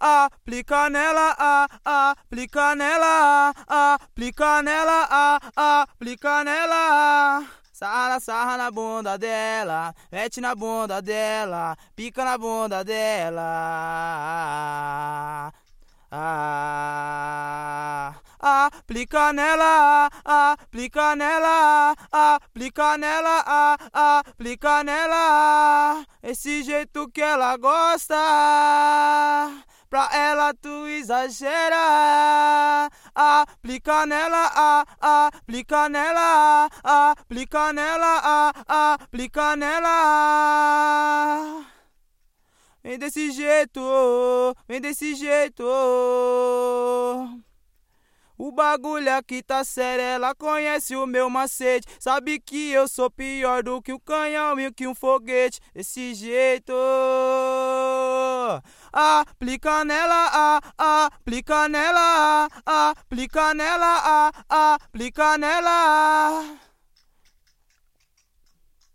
aplica nela, aplica nela, aplica nela, aplica nela. Sarra, sarra na bunda dela, mete na bunda dela, pica na bunda dela. Aplica nela, aplica nela, aplica nela, aplica nela. Esse jeito que ela gosta, pra ela tu exagera. Aplica nela, aplica nela, aplica nela, aplica nela. Vem desse jeito, vem desse jeito. O bagulho aqui tá sério, ela conhece o meu macete. Sabe que eu sou pior do que um canhão e que um foguete. Desse jeito. Aplica nela, aplica nela, aplica nela, aplica nela.